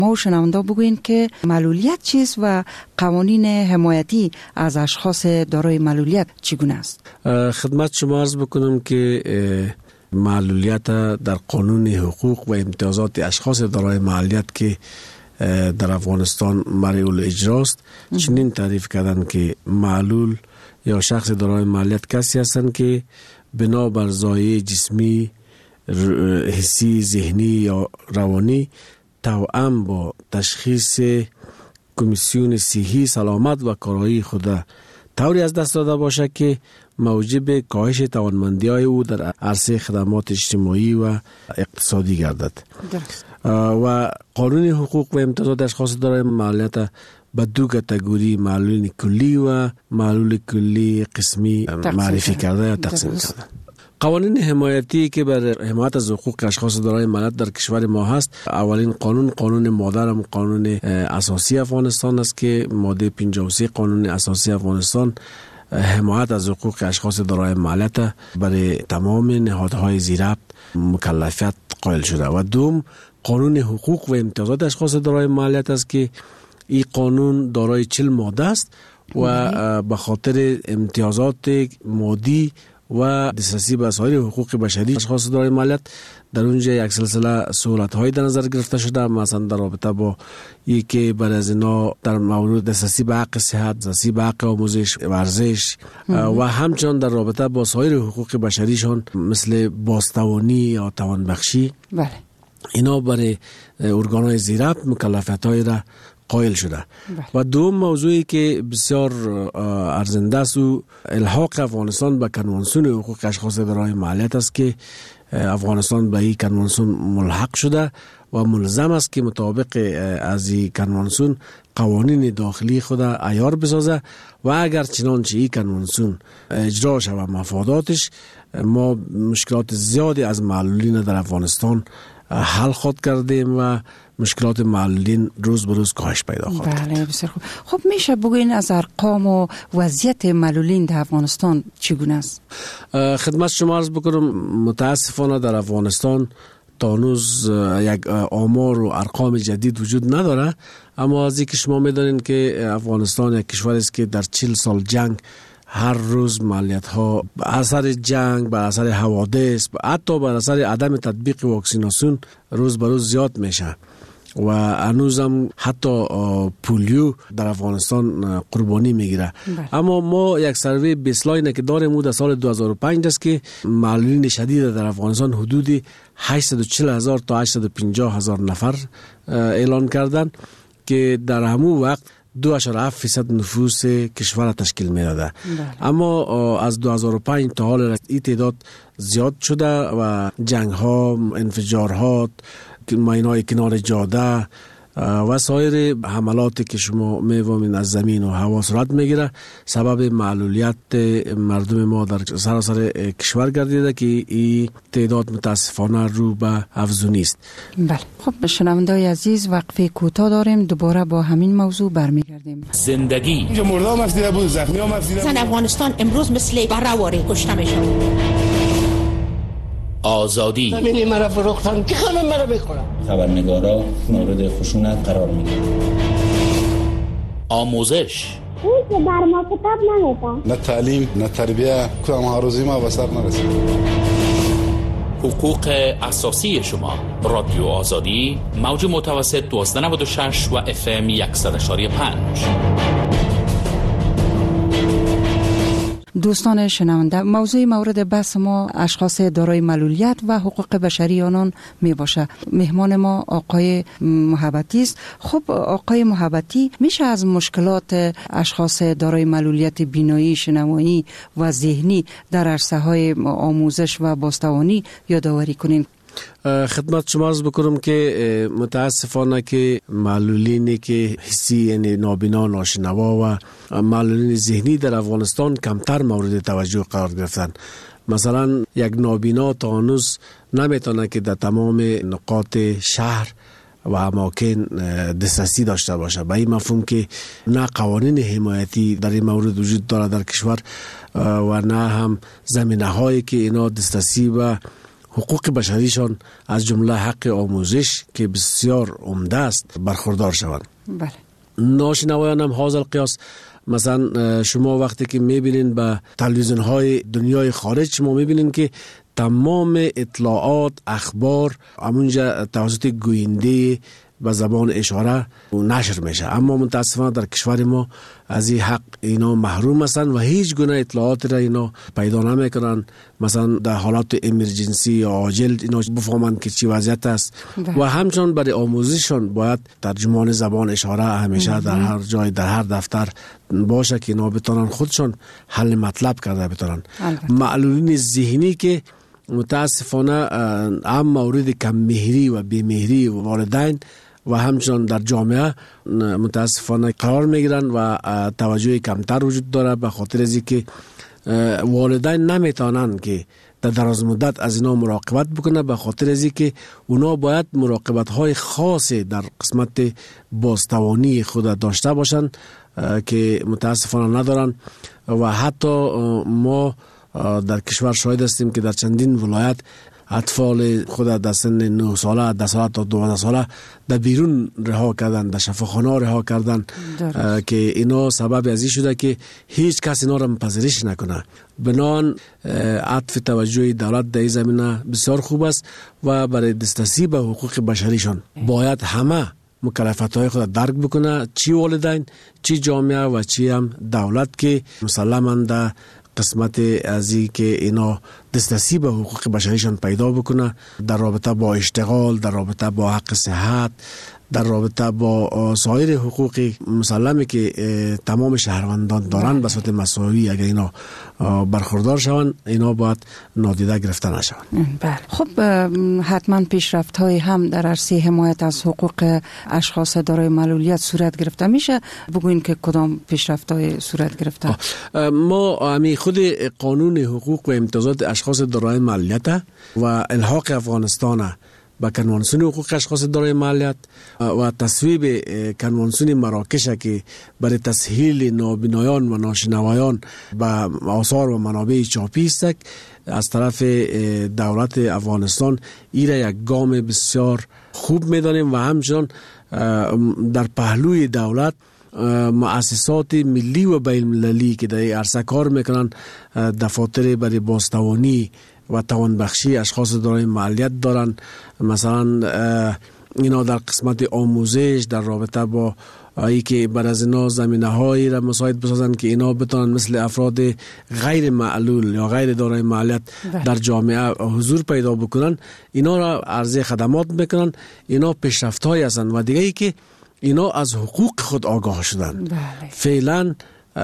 ما شنونده بگوین که معلولیت چیست و قوانین حمایتی از اشخاص دارای معلولیت چگونه است؟ خدمت شما عرض بکنم که معلولیت در قانون حقوق و امتیازات اشخاص دارای معلولیت که در افغانستان مرئی الاجراست چنین تعریف کردن که معلول یا شخص دارای معلولیت کسی هستند که بنا بر زایه جسمی، حسی، ذهنی یا روانی توأم با تشخیص کمیسیون صحی سلامت و کارایی خود طوری از دست داده باشد که موجب کاهش توانمندی‌های او در عرصه خدمات اجتماعی و اقتصادی گردد. و قانون حقوق و امتیازات اشخاص دارای معلولیت به دو کاتگوری معلول کلی و معلول کلی قسمی معرفی کرده یا تقسیم کرده. قوانین حمایتی که بر حمایت از حقوق اشخاص دارای معلولیت در کشور ما هست، اولین قانون مادرم قانون اساسی افغانستان است که ماده 53 قانون اساسی افغانستان حمایت از حقوق اشخاص دارای معلولیت برای تمام نهادهای زیربط مکلفیت قائل شده و دوم قانون حقوق و امتیازات اشخاص دارای معلولیت است که این قانون دارای 40 ماده است و به خاطر امتیازات مادی و دسترسی به سایر حقوق بشری اشخاص دارای معلولیت در اونجا یک سلسله سهولت‌های در نظر گرفته شده، مثلا در رابطه با یکی بعد از اینا در مورد دسترسی به حق صحت، دسترسی به حق آموزش، ورزش و همچنان در رابطه با سایر حقوق بشریشان مثل بازتوانی یا توانبخشی. بله. اینا برای ارگان‌های زیربط مکلفیت‌های را قائل شده. و دوم موضوعی که بسیار ارزنده است و الحاق افغانستان به کنوانسیون حقوق اشخاص دارای معلولیت است که افغانستان به این کنوانسیون ملحق شده و ملزم است که مطابق از این کنوانسیون قوانین داخلی خود عیار بسازه و اگر چنانچه این کنوانسیون اجرا شود مفاداتش، ما مشکلات زیادی از معلولین در افغانستان حل خود کردیم و مشکلات معلولین روز به روز کاهش پیدا خواهد کرد. بله بسیار خوب. خب میشه بگوین از ارقام و وضعیت معلولین در افغانستان چگونه است؟ خدمت شما عرض بکنم متاسفانه در افغانستان تا هنوز یک آمار و ارقام جدید وجود نداره، اما از اینکه شما میدانین که افغانستان یک کشور است که در 40 سال جنگ هر روز معلولیت ها به اثر جنگ، به اثر حوادث، حتی به اثر عدم تطبیق واکسیناسیون روز به روز زیاد میشه و هنوزم حتی پولیو در افغانستان قربانی میگیره. اما ما یک سروی بیسلاین که داریم در سال 2005 است که معلولین شدید در افغانستان حدود 840,000 تا 850,000 نفر اعلان کردن که در همون وقت 2.7% نفوس کشور تشکیل میداده. اما از 2005 تا حال این تعداد زیاد شده و جنگ ها، انفجارات، ماینای کنار جاده و سایر حملاتی که شما می‌فهمین از زمین و هوا صورت میگیره سبب معلولیت مردم ما در سراسر کشور گردیده که این تعداد متاسفانه رو به افزونی است. بله. خب شنونده‌های عزیز وقفه کوتاه داریم، دوباره با همین موضوع برمیگردیم. زندگی اینجا مرده هم افزیده بود، زخمی هم افزیده بود. افغانستان امروز مثل بره‌واره کشته میشه. آزادی همین مرا فروختن که خانم مرا بخورم. خبرنگارا مورد خشونت قرار میگیرن. آموزش اون که بر ما کتاب نمیدن، نه تعلیم نه تربیه، کدام هاروزی ما به سر نرسید. حقوق اساسی شما. رادیو آزادی موج متوسط 1296 و FM 100.5. دوستان شنونده، موضوع مورد بحث ما اشخاص دارای معلولیت و حقوق بشری آنان می باشه. مهمان ما آقای محبتی است. خب آقای محبتی، میشه از مشکلات اشخاص دارای معلولیت بینایی، شنوایی و ذهنی در عرصه های آموزش و بازتوانی یادآوری کنین؟ خدمت شما عرض بکنم که متاسفانه که معلولینی که حسی یعنی نابینا، ناشنوا و معلولین ذهنی در افغانستان کمتر مورد توجه قرار گرفتن. مثلا یک نابینا تا هنوز نمیتونه که در تمام نقاط شهر و اماکن دسترسی داشته باشه. به این مفهوم که نه قوانین حمایتی در این مورد وجود داره در کشور و نه هم زمینه هایی که اینا دسترسی و حقوق بشریشان از جمله حق آموزش که بسیار عمده است برخوردار شوند. بله. ناشنوایان هم حاصل قیاس، مثلا شما وقتی که میبینین به تلویزیون های دنیای خارج، شما میبینین که تمام اطلاعات اخبار همونجا توسط گوینده به زبان اشاره نشر میشه، اما متاسفانه در کشور ما از این حق اینا محروم هستند و هیچ گونه اطلاعات را اینا پیدا نمیکنن. مثلا در حالات امرجنسی یا عاجل اینا بفهمند که چی وضعیت است و همچنان برای آموزششان باید ترجمان زبان اشاره همیشه در هر جای در هر دفتر باشه که اینا بتونن خودشون حل مطلب کرده بتونن. معلولین ذهنی که متاسفانه هم مورد کم مهری و بی‌مهری والدین و همچنان در جامعه متاسفانه قرار میگیرن و توجه کمتر وجود داره، به خاطر از اینکه والدین نمیتونن که در دراز مدت از اینا مراقبت بکنه، به خاطر از اینکه اونا باید مراقبت های خاصی در قسمت بازتوانی خود داشته باشن که متاسفانه ندارن. و حتی ما در کشور شاهد هستیم که در چندین ولایت اطفال خود در سن 9 ساله 10 ساله تا 12 ساله در بیرون رها کردن، در شفاخانه رها کردن که اینا سبب از این شده که هیچ کس اینا را پذیرش نکنه. بنان عطف توجه دولت در این زمینه بسیار خوب است و برای دسترسی به حقوق بشریشان باید همه مکلفیت های خود درک بکنه، چی والدین، چی جامعه و چی هم دولت، که مسلماً در قسمت از این که اینا دسترسی به حقوق بشریشان پیدا بکنه در رابطه با اشتغال، در رابطه با حق صحت، در رابطه با سایر حقوقی مسلمه که تمام شهروندان دارن به صورت مساوی اگر اینا برخوردار شوند، اینا باید نادیده گرفته نشوند. بله. خب حتما پیشرفت های هم در عرصه حمایت از حقوق اشخاص دارای معلولیت صورت گرفته میشه. بگوین که کدام پیشرفت های صورت گرفته؟ ما همی خود قانون حقوق و امتیازات اشخاص دارای معلولیت و الحاق افغانستان با کنوانسیون حقوق اشخاص دارای معلولیت و تصویب کنوانسیون مراکش که برای تسهیل نابینایان و ناشنوایان به آثار و منابع چاپی است، از طرف دولت افغانستان ایره یک گام بسیار خوب میدانیم و همچنان در پهلوی دولت مؤسسات ملی و بین المللی که در عرصه کار میکنن، دفاتر برای بازتوانی و توانبخشی اشخاص دارای معلولیت دارن. مثلا اینا در قسمت آموزش در رابطه با ای که بر از اینا زمینه هایی را مساعد بسازن که اینا بتونن مثل افراد غیر معلول یا غیر دارای معلولیت در جامعه حضور پیدا بکنن، اینا را عرضه خدمات میکنن. اینا پیشرفت های هستن و دیگه ای که اینا از حقوق خود آگاه شدن. فعلا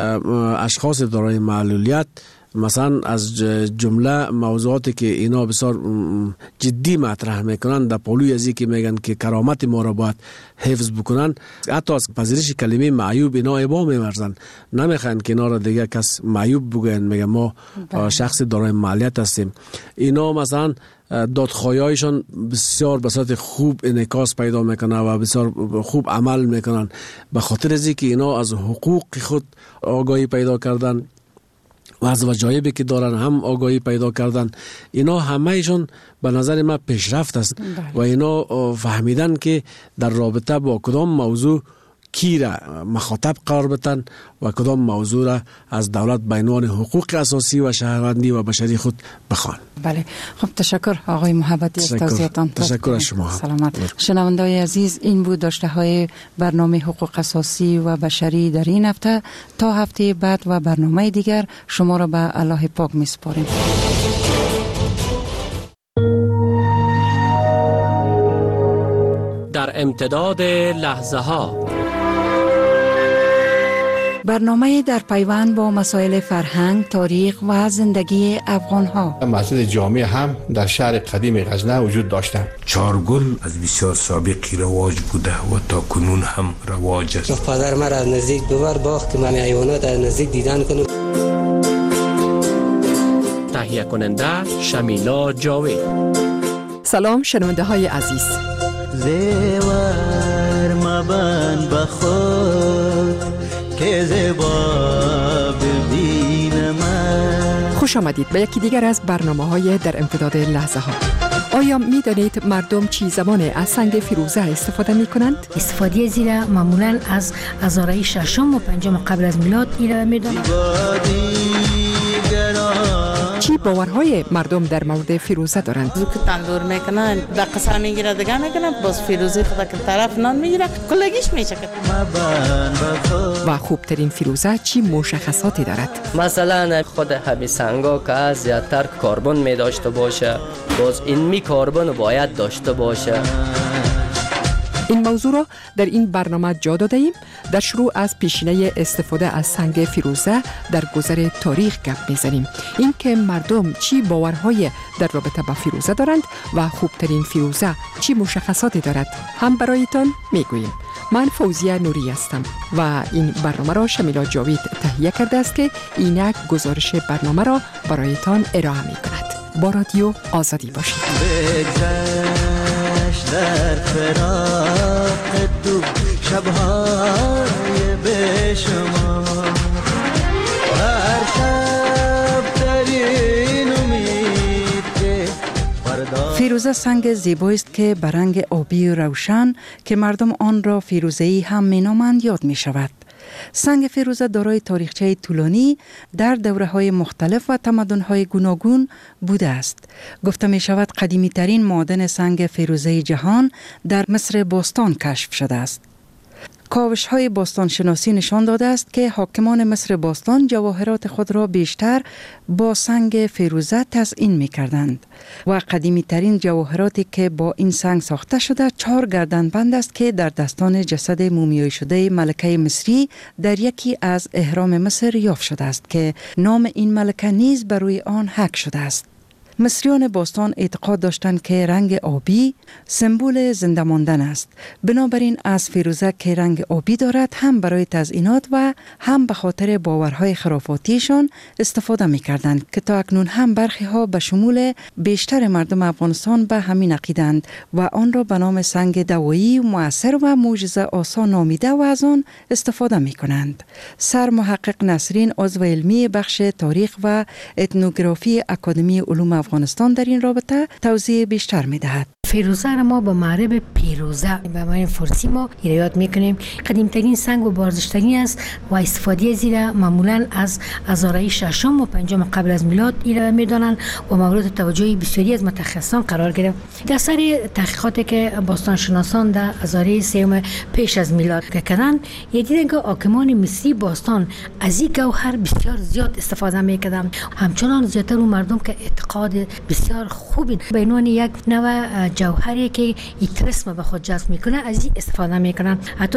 اشخاص دارای معلولیت مثلا از جمله موضوعاتی که اینا بسیار جدی مطرح میکنن در پالوی ازی که میگن که کرامت ما را باید حفظ بکنن، حتی از پذیرش کلمه معیوب اینا ابا میورزن، نمیخوان که اینا را دیگه کس معیوب بگوین، میگن ما شخص دارای معلولیت هستیم. اینا مثلا دادخواهیشان بسیار به صورت خوب انعکاس پیدا میکنه و بسیار خوب عمل میکنن، به خاطر ازی که اینا از حقوق خود آگاهی پیدا کردن و از وجایبی که دارن هم آگاهی پیدا کردن. اینا همهشون به نظر من پیشرفت است و اینا فهمیدن که در رابطه با کدام موضوع کی را مخاطب قرار بدن و کدام موضوع را از دولت به عنوان حقوق اساسی و شهروندی و بشری خود بخوان. بله. خب تشکر آقای محبتی از توضیحاتتان. تشکر از شما. سلامت. شنوندگان عزیز، این بود داشته های برنامه حقوق اساسی و بشری در این هفته. تا هفته بعد و برنامه دیگر شما را به الله پاک میسپاریم. در امتداد لحظه ها برنامه در پیوند با مسائل فرهنگ، تاریخ و زندگی افغان ها. مسجد جامع هم در شهر قدیم غزنه وجود داشته. چارگل از بسیار سابقی رواج بوده و تا کنون هم رواج است. پدر من از نزدیک ببر باخت که من حیوانات از نزدیک دیدن کنم. تهیه کننده شمیلا جاوید. سلام شنونده های عزیز. زیور مبن بخود که زیبا ببینم. خوش آمدید به یکی دیگر از برنامه‌های در امتداد لحظه ها. آیا می دانید مردم چی زمان از سنگ فیروزه استفاده می کنند؟ استفاده زیرا معمولا از هزاره ششم و پنجم قبل از میلاد ایره می دانند. چی باورهای مردم در مورد فیروزه دارند؟ که تندور میکنن دقیقا میگیره دیگه میکنن باز فیروزه خدا که طرف نان میگیره کلگیش میچکه. و خوبترین فیروزه چی مشخصاتی دارد؟ مثلا خود همین سنگا که از زیادتر کربن می داشته باشه، باز این می کربن باید داشته باشه. این موضوع را در این برنامه جا داده ایم. در شروع از پیشینه استفاده از سنگ فیروزه در گذر تاریخ گپ میزنیم. این که مردم چی باورهای در رابطه با فیروزه دارند و خوبترین فیروزه چی مشخصاتی دارد هم برایتان میگوییم. من فوزیه نوری هستم و این برنامه را شمیلا جاوید تهیه کرده است که اینک گزارش برنامه را برایتان ارائه میکند. با رادیو آزادی باشید. در فراق دو شبهای به شما هر شب در این امید که فیروزه سنگ زیبایی است که به رنگ آبی و روشن که مردم آن را فیروزه‌ای هم می‌نامند یاد می‌شود. سنگ فیروزه دارای تاریخچه طولانی در دوره‌های مختلف و تمدن‌های گوناگون بوده است. گفته می‌شود قدیمی ترین معدن سنگ فیروزه جهان در مصر باستان کشف شده است. کاوش‌های باستان شناسی نشان داده است که حاکمان مصر باستان جواهرات خود را بیشتر با سنگ فیروزه تزیین می‌کردند و قدیمی ترین جواهراتی که با این سنگ ساخته شده 4 گردنبند است که در دستان جسد مومیایی شده ملکه مصری در یکی از اهرام مصر یافت شده است که نام این ملکه نیز بر روی آن حک شده است. مصریان باستان اعتقاد داشتند که رنگ آبی سمبل زنده ماندن است. بنابراین از فیروزه که رنگ آبی دارد هم برای تزیینات و هم به خاطر باورهای خرافاتیشان استفاده می کردند که تا اکنون هم برخی ها به شمول بیشتر مردم افغانستان به همین عقیدند و آن را به نام سنگ دوایی مؤثر و معجزه آسا نامیده و از آن استفاده می کنند. سر محقق نسرین عضو علمی بخش تاریخ و اتنوگرافی اکادمی علوم افغانستان در این رابطه توضیح بیشتر می دهد. فیروزه را ما با معرب پیروزه به معنی فارسی ما یاد میکنیم. قدیمترین سنگ و بارزشترین است و استفاده زیرا معمولا از هزاره ششم و پنجم قبل از میلاد ایره میدانند و مورد توجه بسیاری از متخصصان قرار گرفت. در سر تحقیقاتی که باستانشناسان در هزاره سوم پیش از میلاد کردند، دیدند که حاکمان مصری باستان از این گوهر بسیار زیاد استفاده میکردند. همچنان زیاتر اون مردم که اعتقاد بسیار خوبی به عنوان یک نوع جوهری که این طلسم به خود جذب میکنه از این استفاده میکنن. حتی